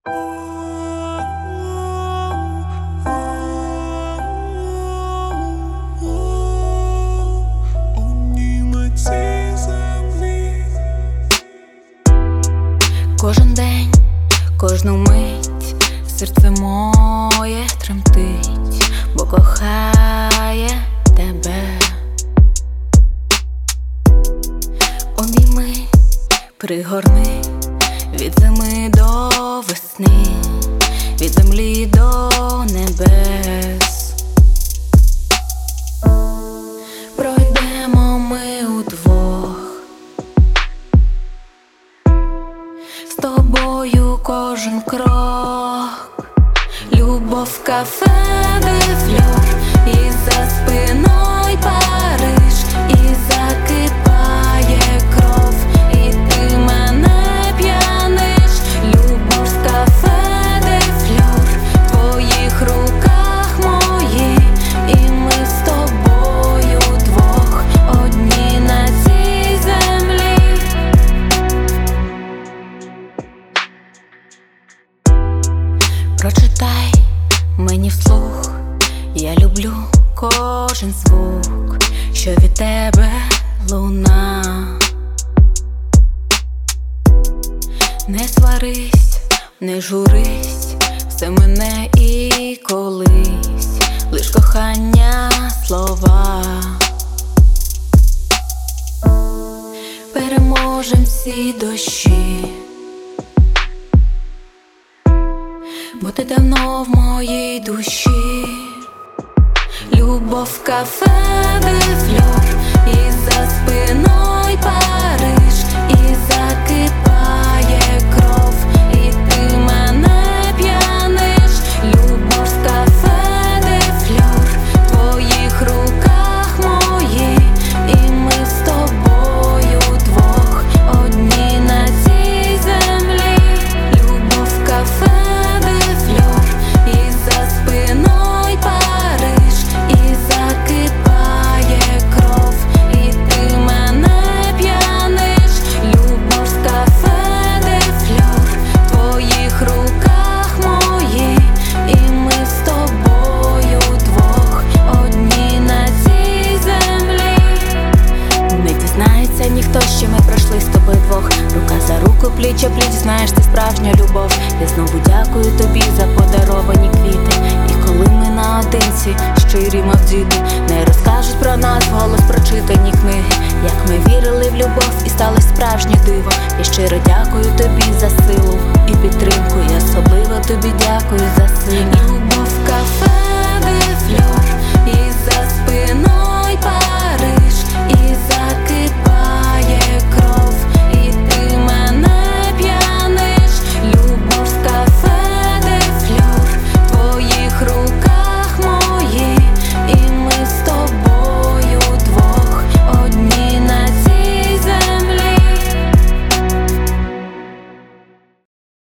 Кожен день, кожну мить серце моє тремтить, бо кохає тебе. Обійми, пригорни від зими до весни, від землі до небес. Пройдемо ми удвох, з тобою кожен крок. Любов, кафе, де фльор, і за спиною Париж, і закипає кров, і ти мене п'яниш. Любов, кафе, де фльор, в твоїх руках мої, і ми з тобою двох одні на цій землі. Прочитай мені вслух, я люблю кожен звук, що від тебе луна. Не сварись, не журись, все мене і колись, лиш кохання слова. Переможем всі дощі, бо ти давно в моїй душі. Любов, кафе, де фльор, і за спиною Париж, і закипає кров, і ти мене п'яниш. Любов, кафе, де фльор, в твоїх руках мої, і ми з тобою двох одні на цій землі. Любов, кафе, ніхто, що ми пройшли з тобою двох. Рука за руку, пліч о пліч, знаєш, це справжня любов. Я знову дякую тобі за подаровані квіти. І коли ми наодинці, щирі, мов діти, не розкажуть про нас вголос прочитані книги. Як ми вірили в любов і сталося справжнє диво. Я щиро дякую тобі за силу і підтримку. І особливо тобі дякую за сина.